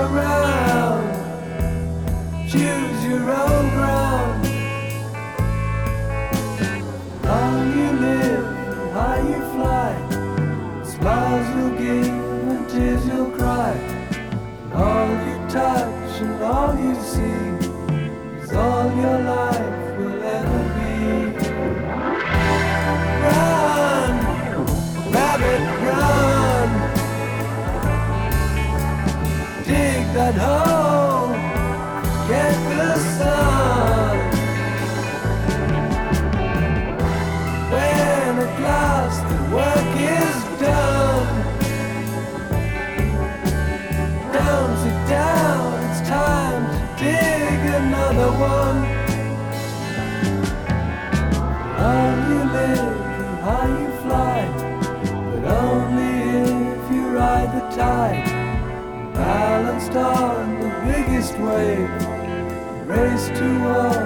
around, choose your own ground. How you live, how you fly, smiles you'll give and tears you'll cry. And all you touch and all you see is all your life will ever be. Run, rabbit, run. Dig that hole, get the sun. When at last the work is done, down, sit down, it's time to dig another one. How you live and how you fly, but only if you ride the tide. Balanced on the biggest wave, race toward